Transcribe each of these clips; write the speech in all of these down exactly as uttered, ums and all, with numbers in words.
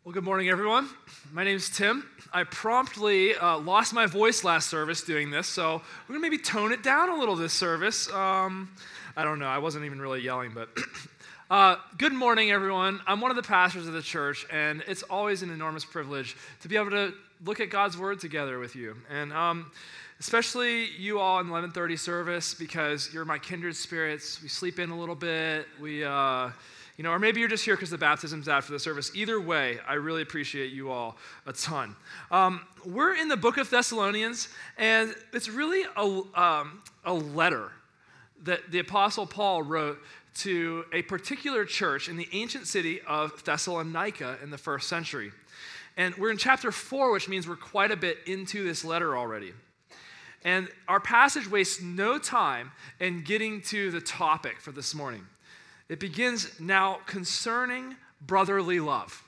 Well, good morning, everyone. My name is Tim. I promptly uh, lost my voice last service doing this, so we're going to maybe tone it down a little this service. Um, I don't know. I wasn't even really yelling, but uh, good morning, everyone. I'm one of the pastors of the church, and it's always an enormous privilege to be able to look at God's Word together with you. And um, especially you all in the eleven thirty service, because you're my kindred spirits. We sleep in a little bit. We... Uh, You know, or maybe you're just here because the baptism's after the service. Either way, I really appreciate you all a ton. Um, we're in the book of Thessalonians, and it's really a, um, a letter that the Apostle Paul wrote to a particular church in the ancient city of Thessalonica in the first century. And we're in chapter four, which means we're quite a bit into this letter already. And our passage wastes no time in getting to the topic for this morning. It begins now concerning brotherly love.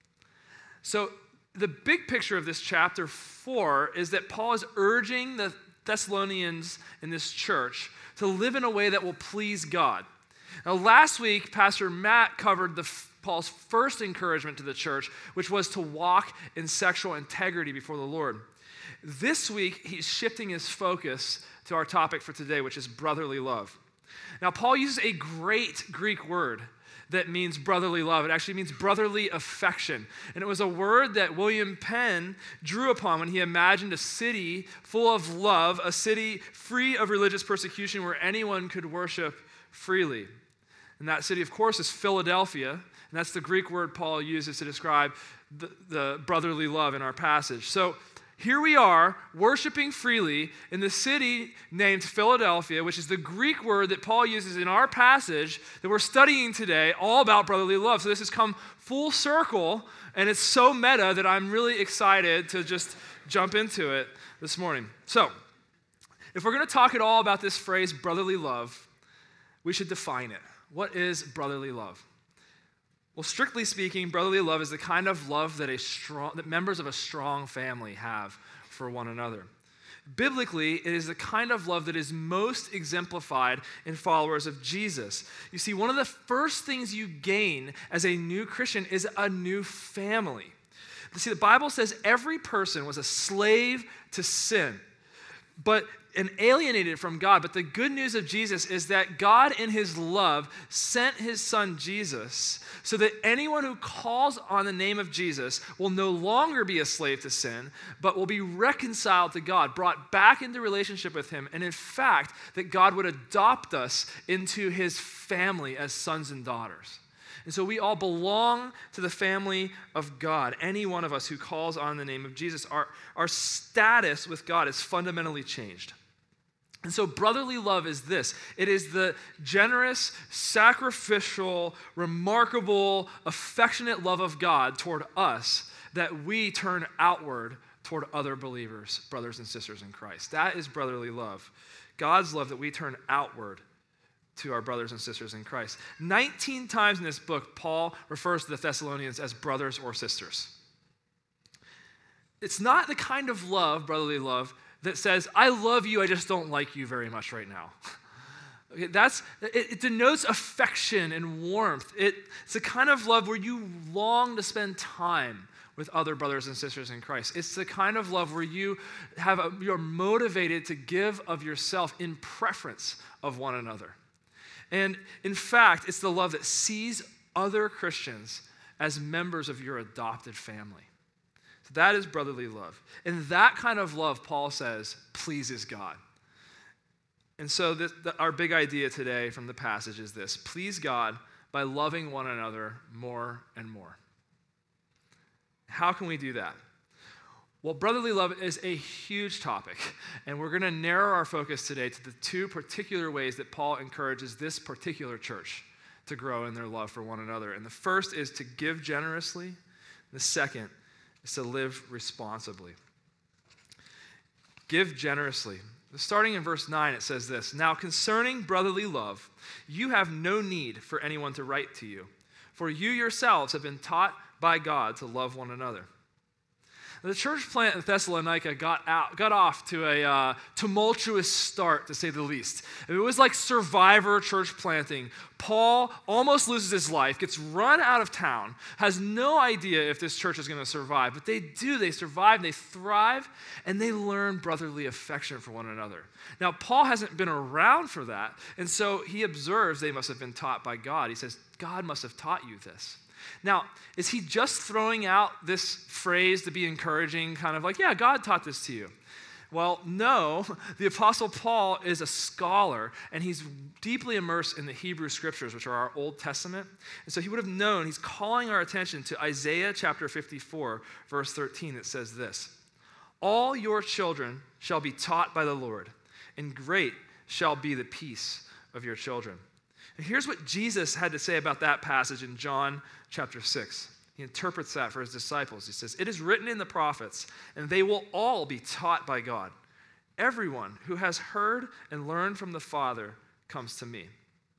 So the big picture of this chapter four is that Paul is urging the Thessalonians in this church to live in a way that will please God. Now last week, Pastor Matt covered the, Paul's first encouragement to the church, which was to walk in sexual integrity before the Lord. This week, he's shifting his focus to our topic for today, which is brotherly love. Now, Paul uses a great Greek word that means brotherly love. It actually means brotherly affection. And it was a word that William Penn drew upon when he imagined a city full of love, a city free of religious persecution where anyone could worship freely. And that city, of course, is Philadelphia. And that's the Greek word Paul uses to describe the, the brotherly love in our passage. So, here we are, worshiping freely in the city named Philadelphia, which is the Greek word that Paul uses in our passage that we're studying today, all about brotherly love. So this has come full circle, and it's so meta that I'm really excited to just jump into it this morning. So, if we're going to talk at all about this phrase, brotherly love, we should define it. What is brotherly love? Well, strictly speaking, brotherly love is the kind of love that a strong, that members of a strong family have for one another. Biblically, it is the kind of love that is most exemplified in followers of Jesus. You see, one of the first things you gain as a new Christian is a new family. You see, the Bible says every person was a slave to sin, but and alienated from God. But the good news of Jesus is that God in his love sent his son Jesus so that anyone who calls on the name of Jesus will no longer be a slave to sin, but will be reconciled to God, brought back into relationship with him, and in fact, that God would adopt us into his family as sons and daughters. And so we all belong to the family of God. Any one of us who calls on the name of Jesus, our, our status with God is fundamentally changed. And so brotherly love is this. It is the generous, sacrificial, remarkable, affectionate love of God toward us that we turn outward toward other believers, brothers and sisters in Christ. That is brotherly love. God's love that we turn outward to our brothers and sisters in Christ. nineteen times in this book, Paul refers to the Thessalonians as brothers or sisters. It's not the kind of love, brotherly love, that says, I love you, I just don't like you very much right now. Okay, that's, it, it denotes affection and warmth. It, it's the kind of love where you long to spend time with other brothers and sisters in Christ. It's the kind of love where you have a, you're motivated to give of yourself in preference of one another. And in fact, it's the love that sees other Christians as members of your adopted family. So that is brotherly love. And that kind of love, Paul says, pleases God. And so this, the, our big idea today from the passage is this: please God by loving one another more and more. How can we do that? Well, brotherly love is a huge topic, and we're going to narrow our focus today to the two particular ways that Paul encourages this particular church to grow in their love for one another. And the first is to give generously. The second is to live responsibly. Give generously. Starting in verse nine, it says this: Now concerning brotherly love, you have no need for anyone to write to you, for you yourselves have been taught by God to love one another. The church plant in Thessalonica got out, got off to a uh, tumultuous start, to say the least. It was like survivor church planting. Paul almost loses his life, gets run out of town, has no idea if this church is going to survive, but they do. They survive, they thrive, and they learn brotherly affection for one another. Now, Paul hasn't been around for that, and so he observes they must have been taught by God. He says, God must have taught you this. Now, is he just throwing out this phrase to be encouraging, kind of like, yeah, God taught this to you? Well, no. The Apostle Paul is a scholar, and he's deeply immersed in the Hebrew Scriptures, which are our Old Testament. And so he would have known, he's calling our attention to Isaiah chapter fifty-four, verse thirteen, that says this, all your children shall be taught by the Lord, and great shall be the peace of your children. And here's what Jesus had to say about that passage in John chapter six. He interprets that for his disciples. He says, it is written in the prophets, and they will all be taught by God. Everyone who has heard and learned from the Father comes to me.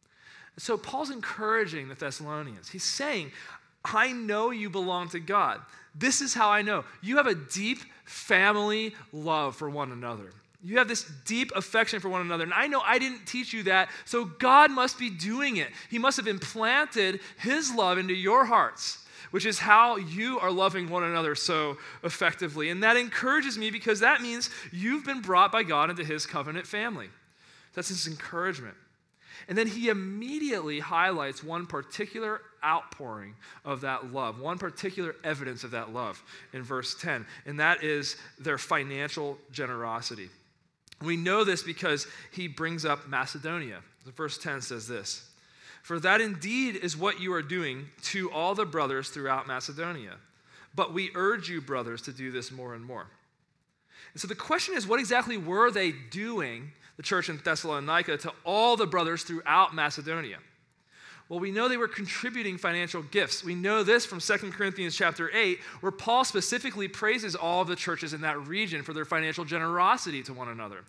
And so Paul's encouraging the Thessalonians. He's saying, I know you belong to God. This is how I know. You have a deep family love for one another. You have this deep affection for one another. And I know I didn't teach you that, so God must be doing it. He must have implanted his love into your hearts, which is how you are loving one another so effectively. And that encourages me because that means you've been brought by God into his covenant family. That's his encouragement. And then he immediately highlights one particular outpouring of that love, one particular evidence of that love in verse ten, and that is their financial generosity. We know this because he brings up Macedonia. Verse ten says this, for that indeed is what you are doing to all the brothers throughout Macedonia. But we urge you, brothers, to do this more and more. And so the question is, what exactly were they doing, the church in Thessalonica, to all the brothers throughout Macedonia? Well, we know they were contributing financial gifts. We know this from Second Corinthians chapter eight, where Paul specifically praises all of the churches in that region for their financial generosity to one another.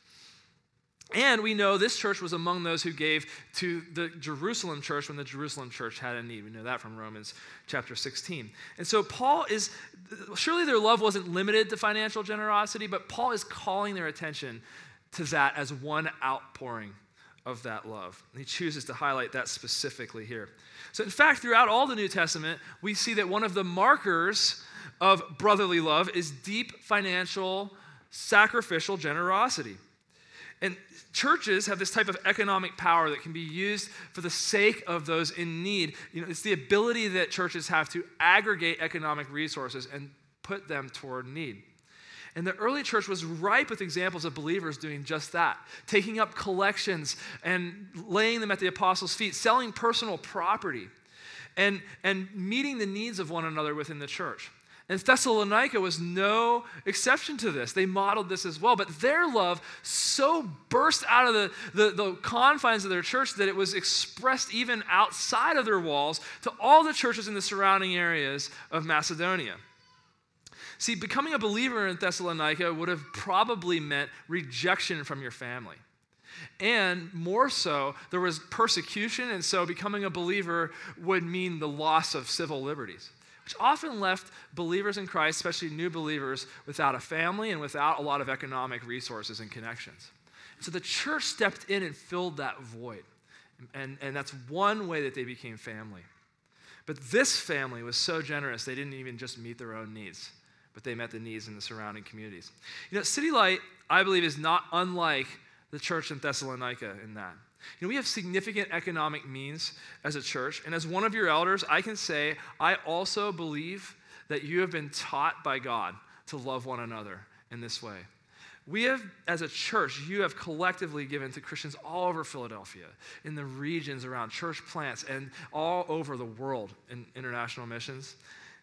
And we know this church was among those who gave to the Jerusalem church when the Jerusalem church had a need. We know that from Romans chapter sixteen. And so Paul is, surely their love wasn't limited to financial generosity, but Paul is calling their attention to that as one outpouring of that love. And he chooses to highlight that specifically here. So in fact, throughout all the New Testament, we see that one of the markers of brotherly love is deep financial, sacrificial generosity. And churches have this type of economic power that can be used for the sake of those in need. You know, it's the ability that churches have to aggregate economic resources and put them toward need. And the early church was ripe with examples of believers doing just that, taking up collections and laying them at the apostles' feet, selling personal property, and, and meeting the needs of one another within the church. And Thessalonica was no exception to this. They modeled this as well. But their love so burst out of the, the, the confines of their church that it was expressed even outside of their walls to all the churches in the surrounding areas of Macedonia. See, becoming a believer in Thessalonica would have probably meant rejection from your family. And more so, there was persecution, and so becoming a believer would mean the loss of civil liberties, which often left believers in Christ, especially new believers, without a family and without a lot of economic resources and connections. So the church stepped in and filled that void. And, and that's one way that they became family. But this family was so generous, they didn't even just meet their own needs, but they met the needs in the surrounding communities. You know, City Light, I believe, is not unlike the church in Thessalonica in that. You know, we have significant economic means as a church, and as one of your elders, I can say I also believe that you have been taught by God to love one another in this way. We have, as a church, you have collectively given to Christians all over Philadelphia, in the regions around church plants, and all over the world in international missions.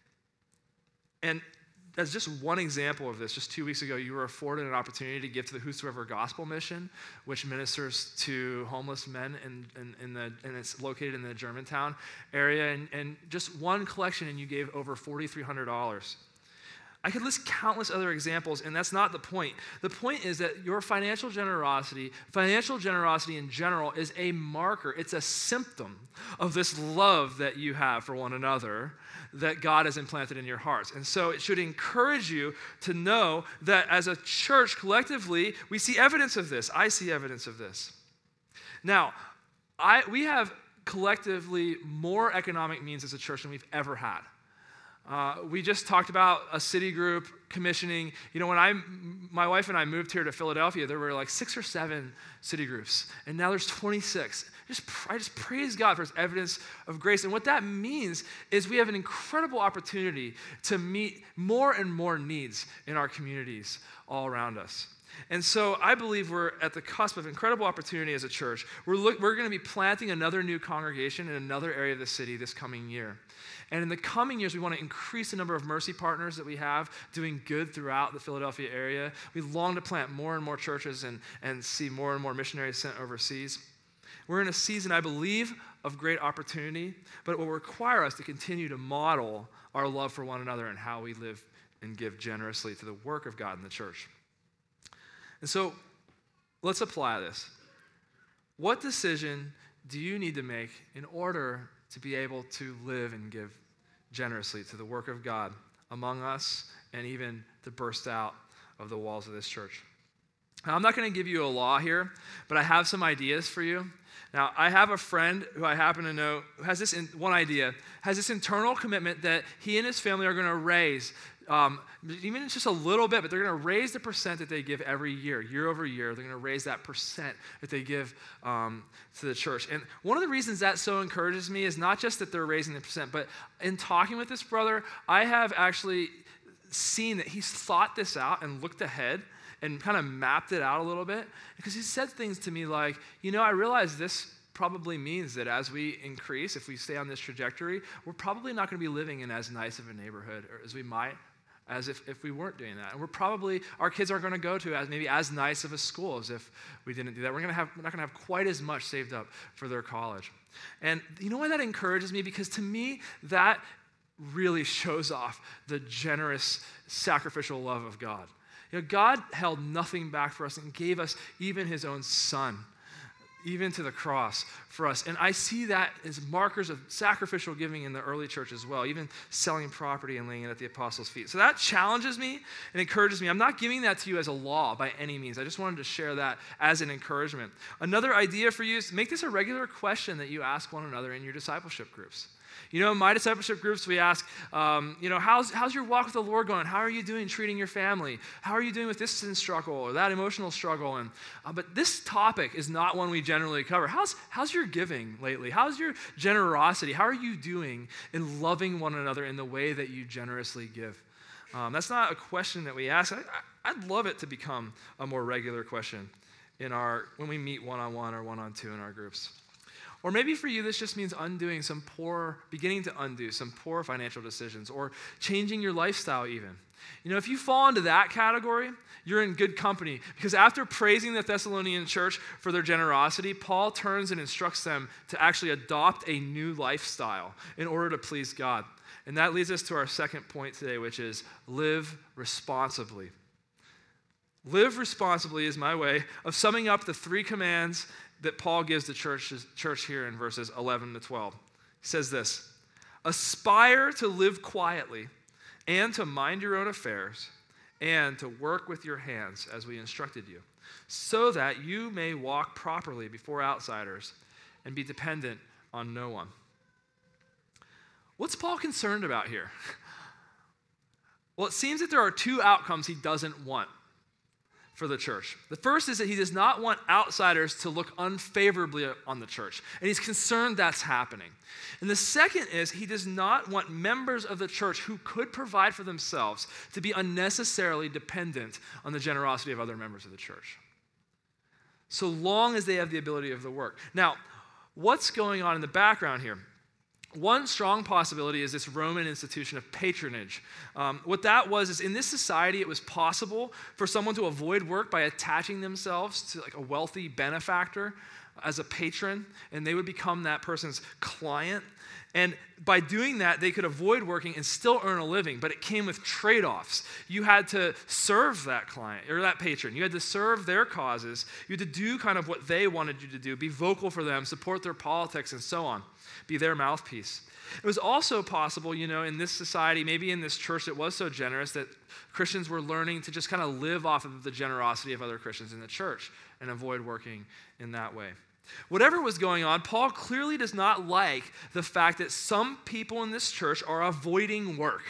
And as just one example of this, just two weeks ago, you were afforded an opportunity to give to the Whosoever Gospel Mission, which ministers to homeless men, in, in, in the, and it's located in the Germantown area. And, and just one collection, and you gave over four thousand three hundred dollars. I could list countless other examples, and that's not the point. The point is that your financial generosity, financial generosity in general, is a marker. It's a symptom of this love that you have for one another that God has implanted in your hearts. And so it should encourage you to know that as a church, collectively, we see evidence of this. I see evidence of this. Now, I, we have collectively more economic means as a church than we've ever had. Uh, we just talked about a city group commissioning. You know, when I, my wife and I moved here to Philadelphia, there were like six or seven city groups, and now there's twenty-six. Just, I just praise God for his evidence of grace. And what that means is we have an incredible opportunity to meet more and more needs in our communities all around us. And so I believe we're at the cusp of incredible opportunity as a church. We're, look, we're going to be planting another new congregation in another area of the city this coming year. And in the coming years, we want to increase the number of mercy partners that we have doing good throughout the Philadelphia area. We long to plant more and more churches and, and see more and more missionaries sent overseas. We're in a season, I believe, of great opportunity, but it will require us to continue to model our love for one another and how we live and give generously to the work of God in the church. And so let's apply this. What decision do you need to make in order to be able to live and give generously to the work of God among us and even to burst out of the walls of this church? Now, I'm not going to give you a law here, but I have some ideas for you. Now, I have a friend who I happen to know who has this in, one idea, has this internal commitment that he and his family are going to raise, um, even just a little bit, but they're going to raise the percent that they give every year, year over year. They're going to raise that percent that they give um, to the church. And one of the reasons that so encourages me is not just that they're raising the percent, but in talking with this brother, I have actually seen that he's thought this out and looked ahead and kind of mapped it out a little bit, because he said things to me like, you know, I realize this probably means that as we increase, if we stay on this trajectory, we're probably not going to be living in as nice of a neighborhood as we might as if, if we weren't doing that. And we're probably, our kids aren't going to go to as maybe as nice of a school as if we didn't do that. We're going to have, we're not going to have quite as much saved up for their college. And you know why that encourages me? Because to me, that really shows off the generous, sacrificial love of God. You know, God held nothing back for us and gave us even his own son, even to the cross for us. And I see that as markers of sacrificial giving in the early church as well, even selling property and laying it at the apostles' feet. So that challenges me and encourages me. I'm not giving that to you as a law by any means. I just wanted to share that as an encouragement. Another idea for you is make this a regular question that you ask one another in your discipleship groups. You know, in my discipleship groups, we ask, um, you know, how's, how's your walk with the Lord going? How are you doing treating your family? How are you doing with this sin struggle or that emotional struggle? And uh, but this topic is not one we generally cover. How's, how's your giving lately? How's your generosity? How are you doing in loving one another in the way that you generously give? Um, that's not a question that we ask. I, I, I'd love it to become a more regular question in our when we meet one-on-one or one-on-two in our groups. Or maybe for you, this just means undoing some poor, beginning to undo some poor financial decisions, or changing your lifestyle even. You know, if you fall into that category, you're in good company, because after praising the Thessalonian church for their generosity, Paul turns and instructs them to actually adopt a new lifestyle in order to please God. And that leads us to our second point today, which is live responsibly. Live responsibly is my way of summing up the three commands that Paul gives the church, church here in verses eleven to twelve. He says this: aspire to live quietly and to mind your own affairs and to work with your hands as we instructed you, so that you may walk properly before outsiders and be dependent on no one. What's Paul concerned about here? Well, it seems that there are two outcomes he doesn't want for the church. The first is that he does not want outsiders to look unfavorably on the church, and he's concerned that's happening. And the second is he does not want members of the church who could provide for themselves to be unnecessarily dependent on the generosity of other members of the church, so long as they have the ability of the work. Now, what's going on in the background here? One strong possibility is this Roman institution of patronage. Um, what that was is in this society, it was possible for someone to avoid work by attaching themselves to like a wealthy benefactor. as a patron, and they would become that person's client. And by doing that, they could avoid working and still earn a living, but it came with trade-offs. You had to serve that client or that patron. You had to serve their causes. You had to do kind of what they wanted you to do, be vocal for them, support their politics, and so on, be their mouthpiece. It was also possible, you know, in this society, maybe in this church that was so generous, that Christians were learning to just kind of live off of the generosity of other Christians in the church and avoid working in that way. Whatever was going on, Paul clearly does not like the fact that some people in this church are avoiding work.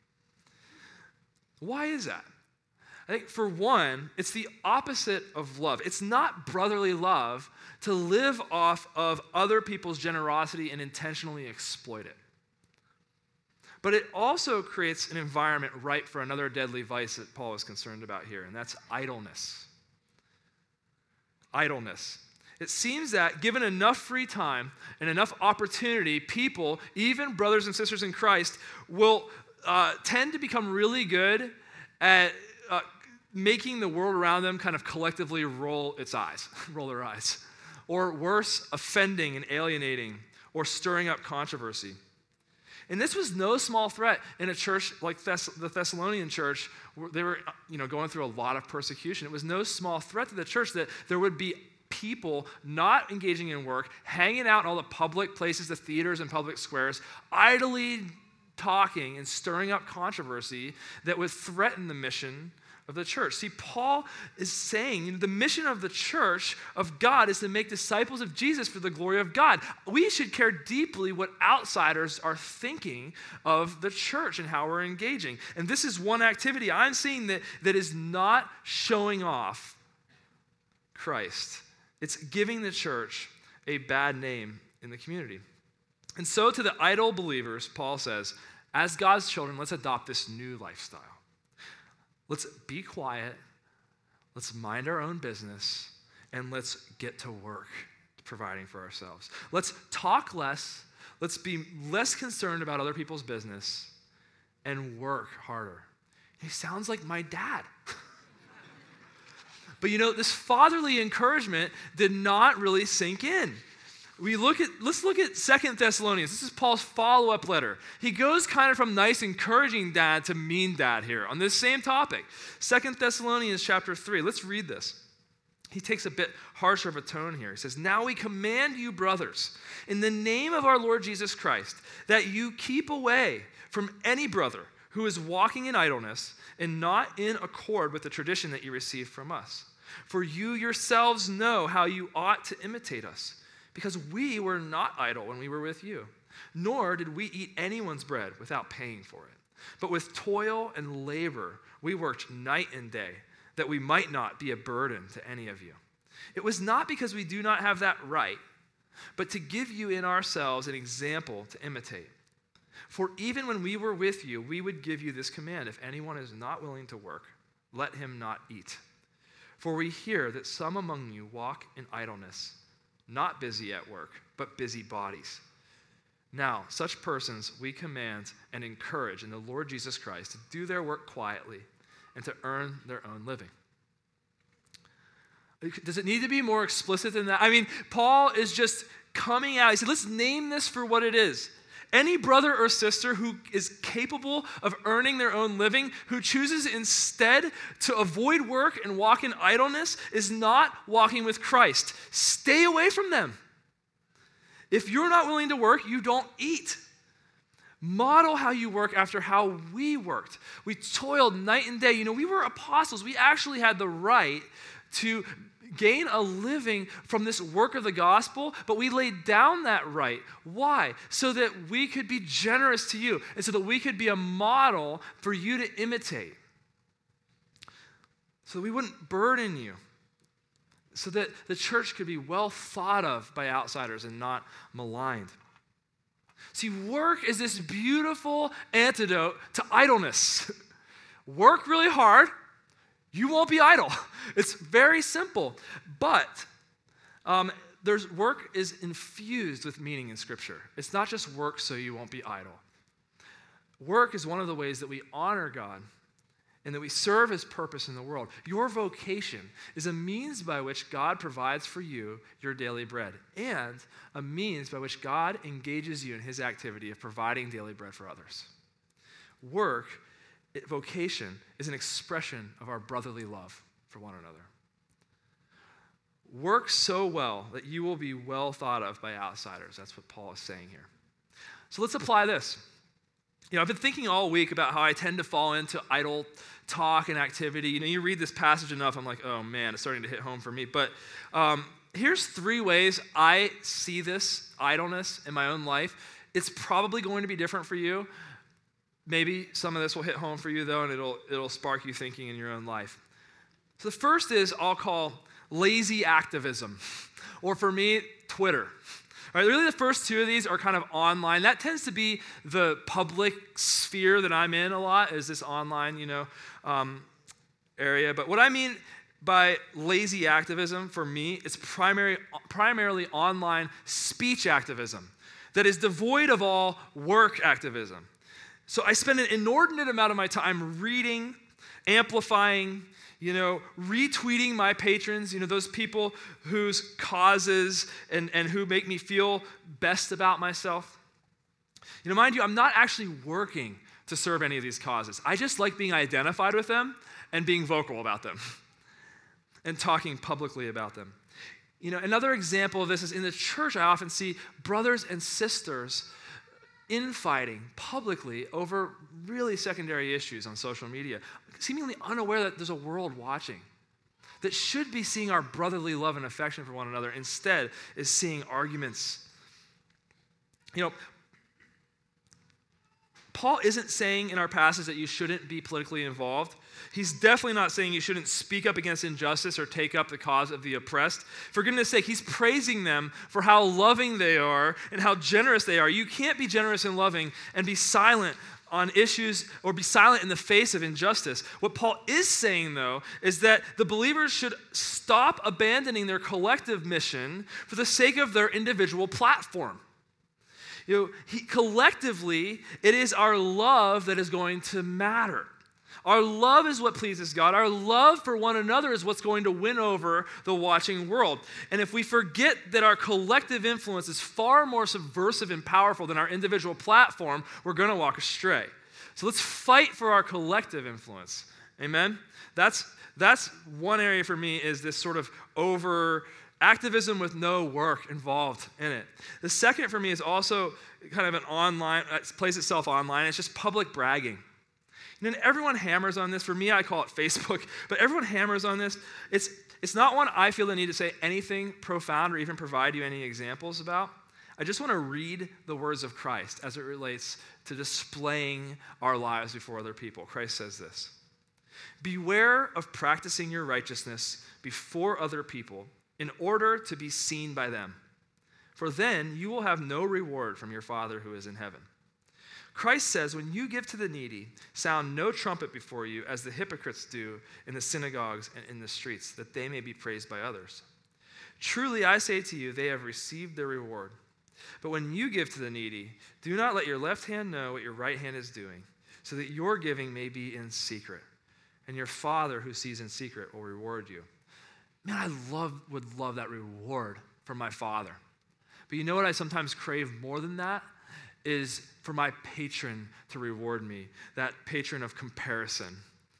Why is that? I think for one, it's the opposite of love. It's not brotherly love to live off of other people's generosity and intentionally exploit it. But it also creates an environment ripe for another deadly vice that Paul is concerned about here, and that's idleness. Idleness. It seems that given enough free time and enough opportunity, people, even brothers and sisters in Christ, will uh, tend to become really good at uh, making the world around them kind of collectively roll its eyes, roll their eyes. Or worse, offending and alienating or stirring up controversy. And this was no small threat in a church like Thess- the Thessalonian church. They were you know, going through a lot of persecution. It was no small threat to the church that there would be people not engaging in work, hanging out in all the public places, the theaters and public squares, idly talking and stirring up controversy that would threaten the mission of the church. See, Paul is saying, you know, the mission of the church of God is to make disciples of Jesus for the glory of God. We should care deeply what outsiders are thinking of the church and how we're engaging. And this is one activity I'm seeing that, that is not showing off Christ. It's giving the church a bad name in the community. And so to the idle believers, Paul says, as God's children, let's adopt this new lifestyle. Let's be quiet, let's mind our own business, and let's get to work providing for ourselves. Let's talk less, let's be less concerned about other people's business, and work harder. He sounds like my dad. But you know, this fatherly encouragement did not really sink in. We look at, let's look at Second Thessalonians. This is Paul's follow-up letter. He goes kind of from nice, encouraging dad to mean dad here on this same topic. Second Thessalonians chapter three. Let's read this. He takes a bit harsher of a tone here. He says, now we command you, brothers, in the name of our Lord Jesus Christ, that you keep away from any brother who is walking in idleness and not in accord with the tradition that you received from us. For you yourselves know how you ought to imitate us, because we were not idle when we were with you, nor did we eat anyone's bread without paying for it. But with toil and labor we worked night and day, that we might not be a burden to any of you. It was not because we do not have that right, but to give you in ourselves an example to imitate. For even when we were with you, we would give you this command: if anyone is not willing to work, let him not eat. For we hear that some among you walk in idleness, not busy at work, but busy bodies. Now, such persons we command and encourage in the Lord Jesus Christ to do their work quietly and to earn their own living. Does it need to be more explicit than that? I mean, Paul is just coming out. He said, let's name this for what it is. Any brother or sister who is capable of earning their own living, who chooses instead to avoid work and walk in idleness, is not walking with Christ. Stay away from them. If you're not willing to work, you don't eat. Model how you work after how we worked. We toiled night and day. You know, we were apostles. We actually had the right to gain a living from this work of the gospel, but we laid down that right. Why? So that we could be generous to you, and so that we could be a model for you to imitate. So that we wouldn't burden you. So that the church could be well thought of by outsiders and not maligned. See, work is this beautiful antidote to idleness. Work really hard. You won't be idle. It's very simple. But um, there's work is infused with meaning in Scripture. It's not just work so you won't be idle. Work is one of the ways that we honor God and that we serve his purpose in the world. Your vocation is a means by which God provides for you your daily bread, and a means by which God engages you in his activity of providing daily bread for others. Work, vocation, is an expression of our brotherly love for one another. Work so well that you will be well thought of by outsiders. That's what Paul is saying here. So let's apply this. You know, I've been thinking all week about how I tend to fall into idle talk and activity. You know, you read this passage enough, I'm like, oh man, it's starting to hit home for me. But um, here's three ways I see this idleness in my own life. It's probably going to be different for you. Maybe some of this will hit home for you, though, and it'll it'll spark you thinking in your own life. So the first is I'll call lazy activism, or for me, Twitter. All right, really the first two of these are kind of online. That tends to be the public sphere that I'm in a lot, is this online, you know, um, area. But what I mean by lazy activism for me, it's primary, primarily online speech activism that is devoid of all work activism. So I spend an inordinate amount of my time reading, amplifying, you know, retweeting my patrons, you know, those people whose causes and, and who make me feel best about myself. You know, mind you, I'm not actually working to serve any of these causes. I just like being identified with them and being vocal about them and talking publicly about them. You know, another example of this is in the church, I often see brothers and sisters infighting publicly over really secondary issues on social media, seemingly unaware that there's a world watching that should be seeing our brotherly love and affection for one another, instead is seeing arguments. You know, Paul isn't saying in our passage that you shouldn't be politically involved. He's definitely not saying you shouldn't speak up against injustice or take up the cause of the oppressed. For goodness sake, he's praising them for how loving they are and how generous they are. You can't be generous and loving and be silent on issues or be silent in the face of injustice. What Paul is saying, though, is that the believers should stop abandoning their collective mission for the sake of their individual platform. You know, he, collectively, it is our love that is going to matter. Our love is what pleases God. Our love for one another is what's going to win over the watching world. And if we forget that our collective influence is far more subversive and powerful than our individual platform, we're going to walk astray. So let's fight for our collective influence. Amen? That's, that's one area for me, is this sort of over activism with no work involved in it. The second for me is also kind of an online, it plays itself online. It's just public bragging. And then everyone hammers on this. For me, I call it Facebook, but everyone hammers on this. It's, it's not one I feel the need to say anything profound or even provide you any examples about. I just want to read the words of Christ as it relates to displaying our lives before other people. Christ says this: "Beware of practicing your righteousness before other people in order to be seen by them, for then you will have no reward from your Father who is in heaven." Christ says, when you give to the needy, sound no trumpet before you, as the hypocrites do in the synagogues and in the streets, that they may be praised by others. Truly, I say to you, they have received their reward. But when you give to the needy, do not let your left hand know what your right hand is doing, so that your giving may be in secret, and your Father who sees in secret will reward you. Man, I love would love that reward from my Father. But you know what I sometimes crave more than that? Is for my patron to reward me, that patron of comparison.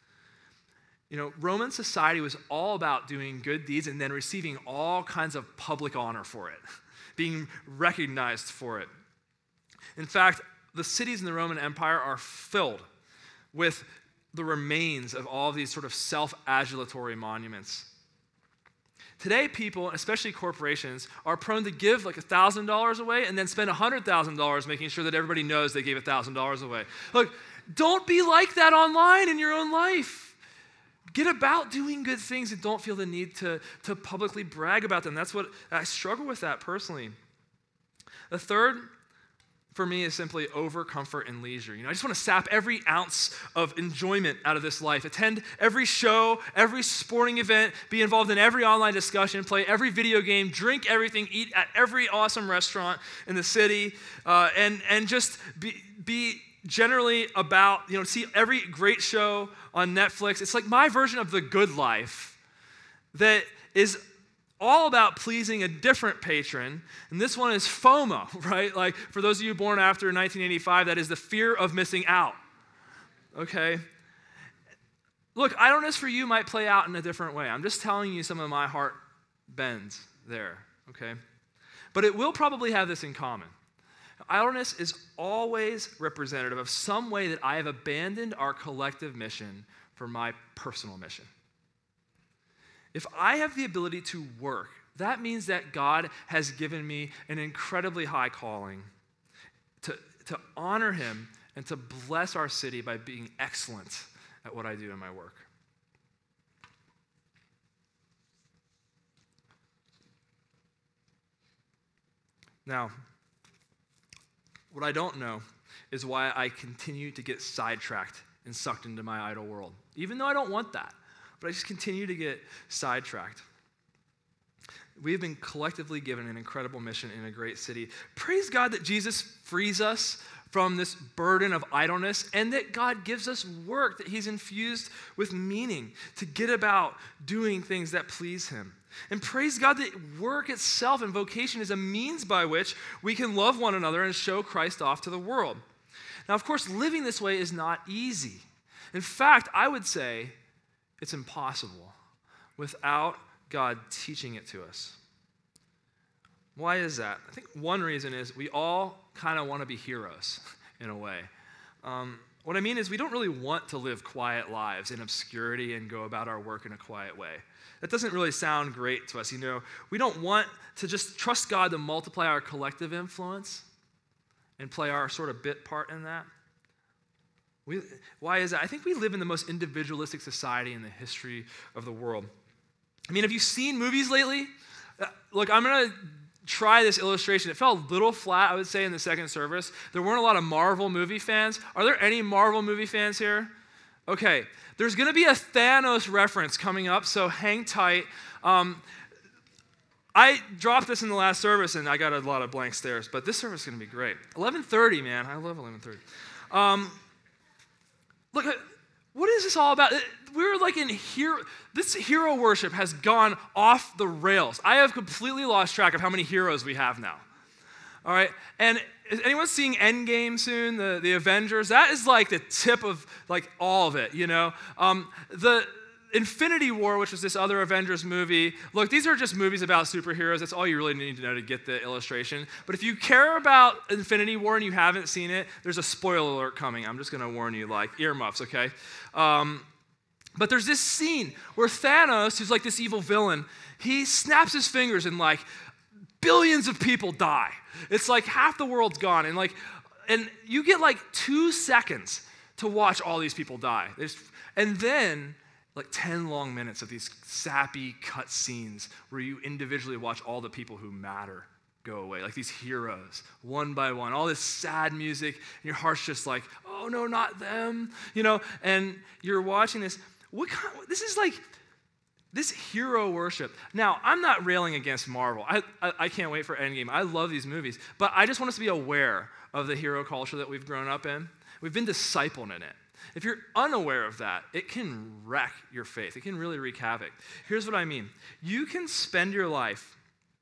You know, Roman society was all about doing good deeds and then receiving all kinds of public honor for it, being recognized for it. In fact, the cities in the Roman Empire are filled with the remains of all of these sort of self-adulatory monuments. Today, people, especially corporations, are prone to give like one thousand dollars away and then spend one hundred thousand dollars making sure that everybody knows they gave one thousand dollars away. Look, don't be like that online in your own life. Get about doing good things and don't feel the need to, to publicly brag about them. That's what I struggle with that personally. The third, for me, is simply over comfort and leisure. You know, I just want to sap every ounce of enjoyment out of this life. Attend every show, every sporting event, be involved in every online discussion, play every video game, drink everything, eat at every awesome restaurant in the city, uh, and, and just be, be generally about, you know, see every great show on Netflix. It's like my version of The Good Life that is all about pleasing a different patron. And this one is FOMO, right? Like for those of you born after nineteen eighty-five, that is the fear of missing out. Okay? Look, idleness for you might play out in a different way. I'm just telling you some of my heart bends there, okay? But it will probably have this in common. Idleness is always representative of some way that I have abandoned our collective mission for my personal mission. If I have the ability to work, that means that God has given me an incredibly high calling to, to honor him and to bless our city by being excellent at what I do in my work. Now, what I don't know is why I continue to get sidetracked and sucked into my idol world, even though I don't want that. But I just continue to get sidetracked. We have been collectively given an incredible mission in a great city. Praise God that Jesus frees us from this burden of idleness and that God gives us work, that he's infused with meaning to get about doing things that please him. And praise God that work itself and vocation is a means by which we can love one another and show Christ off to the world. Now, of course, living this way is not easy. In fact, I would say it's impossible without God teaching it to us. Why is that? I think one reason is we all kind of want to be heroes in a way. Um, what I mean is we don't really want to live quiet lives in obscurity and go about our work in a quiet way. That doesn't really sound great to us. You know, we don't want to just trust God to multiply our collective influence and play our sort of bit part in that. We, why is that? I think we live in the most individualistic society in the history of the world. I mean, have you seen movies lately? Uh, look, I'm going to try this illustration. It fell a little flat, I would say, in the second service. There weren't a lot of Marvel movie fans. Are there any Marvel movie fans here? Okay, there's going to be a Thanos reference coming up, so hang tight. Um, I dropped this in the last service, and I got a lot of blank stares, but this service is going to be great. eleven thirty, man. I love eleven thirty. Um, look, what is this all about? We're like in hero, this hero worship has gone off the rails. I have completely lost track of how many heroes we have now. All right, and is anyone seeing Endgame soon, the, the Avengers? That is like the tip of like all of it, you know? Um, the Infinity War, which was this other Avengers movie, look, these are just movies about superheroes. That's all you really need to know to get the illustration. But if you care about Infinity War and you haven't seen it, there's a spoiler alert coming. I'm just going to warn you, like earmuffs, okay? Um, but there's this scene where Thanos, who's like this evil villain, he snaps his fingers and like billions of people die. It's like half the world's gone. And like, and you get like two seconds to watch all these people die. There's, and then like ten long minutes of these sappy cut scenes where you individually watch all the people who matter go away, like these heroes, one by one, all this sad music, and your heart's just like, oh no, not them, you know, and you're watching this. What kind, this is like, this hero worship. Now, I'm not railing against Marvel. I, I, I can't wait for Endgame. I love these movies, but I just want us to be aware of the hero culture that we've grown up in. We've been discipled in it. If you're unaware of that, it can wreck your faith. It can really wreak havoc. Here's what I mean. You can spend your life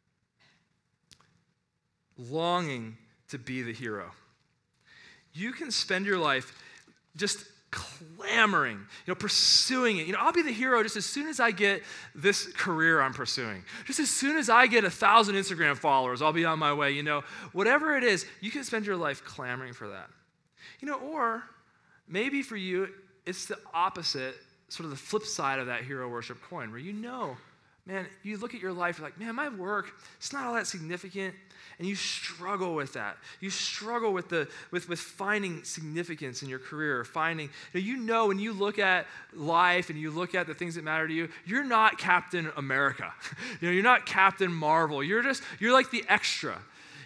longing to be the hero. You can spend your life just clamoring, you know, pursuing it. You know, I'll be the hero just as soon as I get this career I'm pursuing. Just as soon as I get a thousand Instagram followers, I'll be on my way. You know, whatever it is, you can spend your life clamoring for that. You know, or maybe for you, it's the opposite, sort of the flip side of that hero worship coin, where you know, man, you look at your life, you're like, man, my work, it's not all that significant, and you struggle with that. You struggle with the with, with finding significance in your career, finding, you know, you know when you look at life and you look at the things that matter to you, you're not Captain America. You know, you're not Captain Marvel. You're just, you're like the extra.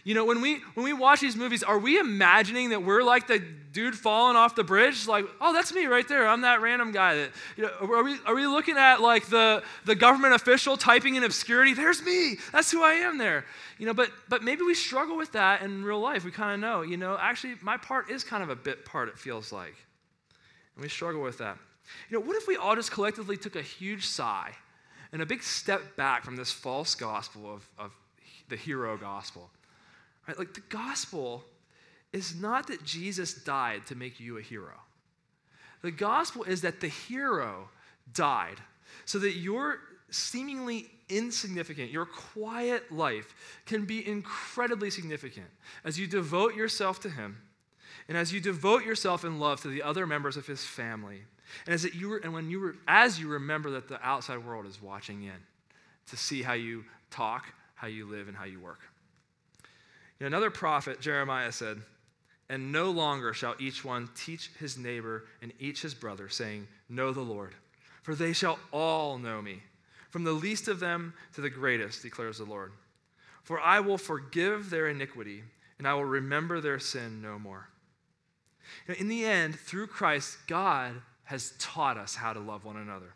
You know, when we when we watch these movies, are we imagining that we're like the dude falling off the bridge? Like, oh, that's me right there. I'm that random guy. That, you know, are we are we looking at like the, the government official typing in obscurity? There's me. That's who I am there. You know, but but maybe we struggle with that in real life. We kind of know, you know, actually my part is kind of a bit part, it feels like. And we struggle with that. You know, what if we all just collectively took a huge sigh and a big step back from this false gospel of, of the hero gospel? Right? Like the gospel is not that Jesus died to make you a hero. The gospel is that the hero died so that your seemingly insignificant, your quiet life can be incredibly significant as you devote yourself to him and as you devote yourself in love to the other members of his family. And as it, you were, and when you were, as you remember that the outside world is watching in to see how you talk, how you live, and how you work. You know, another prophet, Jeremiah, said, "And no longer shall each one teach his neighbor and each his brother, saying, 'Know the Lord,' for they shall all know me, from the least of them to the greatest, declares the Lord. For I will forgive their iniquity, and I will remember their sin no more." You know, in the end, through Christ, God has taught us how to love one another.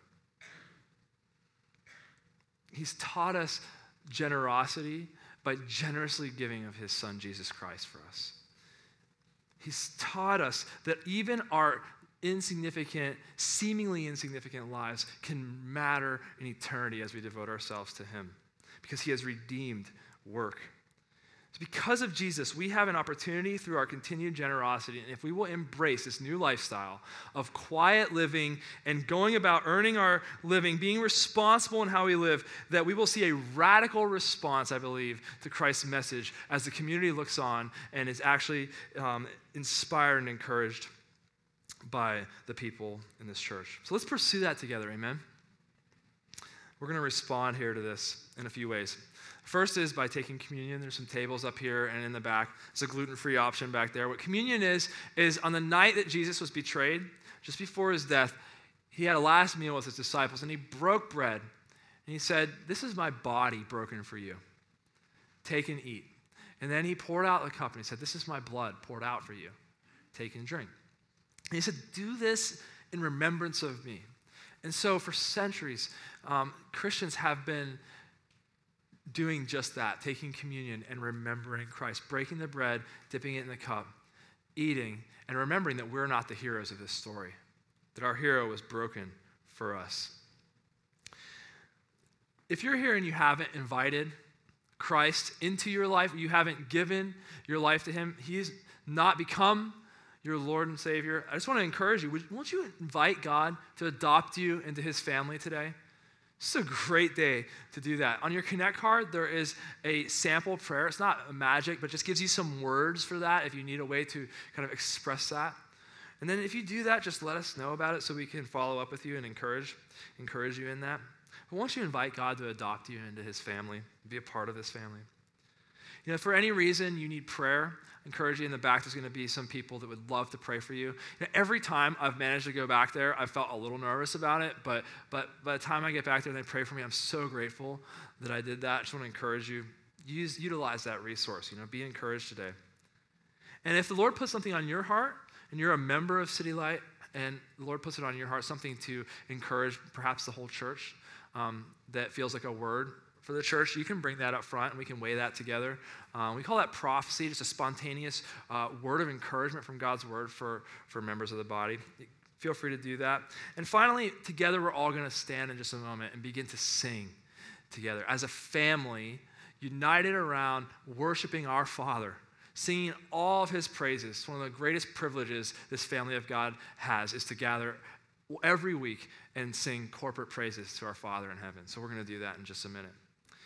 He's taught us generosity by generously giving of his son, Jesus Christ, for us. He's taught us that even our insignificant, seemingly insignificant lives can matter in eternity as we devote ourselves to him, because he has redeemed work. So because of Jesus, we have an opportunity through our continued generosity, and if we will embrace this new lifestyle of quiet living and going about earning our living, being responsible in how we live, that we will see a radical response, I believe, to Christ's message as the community looks on and is actually um, inspired and encouraged by the people in this church. So let's pursue that together, amen? We're going to respond here to this in a few ways. First is by taking communion. There's some tables up here and in the back. It's a gluten-free option back there. What communion is, is on the night that Jesus was betrayed, just before his death, he had a last meal with his disciples, and he broke bread, and he said, "This is my body broken for you. Take and eat." And then he poured out the cup, and he said, "This is my blood poured out for you. Take and drink." And he said, "Do this in remembrance of me." And so for centuries, um, Christians have been doing just that, taking communion and remembering Christ, breaking the bread, dipping it in the cup, eating, and remembering that we're not the heroes of this story, that our hero was broken for us. If you're here and you haven't invited Christ into your life, you haven't given your life to him, he's not become your Lord and Savior, I just want to encourage you, won't you invite God to adopt you into his family today? It's a great day to do that. On your Connect card, there is a sample prayer. It's not a magic, but just gives you some words for that if you need a way to kind of express that. And then if you do that, just let us know about it so we can follow up with you and encourage, encourage you in that. But won't you invite God to adopt you into his family, be a part of his family? You know, if for any reason you need prayer, I encourage you in the back, there's going to be some people that would love to pray for you. You know, every time I've managed to go back there, I've felt a little nervous about it, but but by the time I get back there and they pray for me, I'm so grateful that I did that. I just want to encourage you, use, utilize that resource, you know, be encouraged today. And if the Lord puts something on your heart, and you're a member of City Light, and the Lord puts it on your heart, something to encourage perhaps the whole church um, that feels like a word for the church, you can bring that up front and we can weigh that together. Um, we call that prophecy, just a spontaneous uh, word of encouragement from God's word for, for members of the body. Feel free to do that. And finally, together we're all going to stand in just a moment and begin to sing together as a family, united around worshiping our Father, singing all of his praises. It's one of the greatest privileges this family of God has, is to gather every week and sing corporate praises to our Father in heaven. So we're going to do that in just a minute.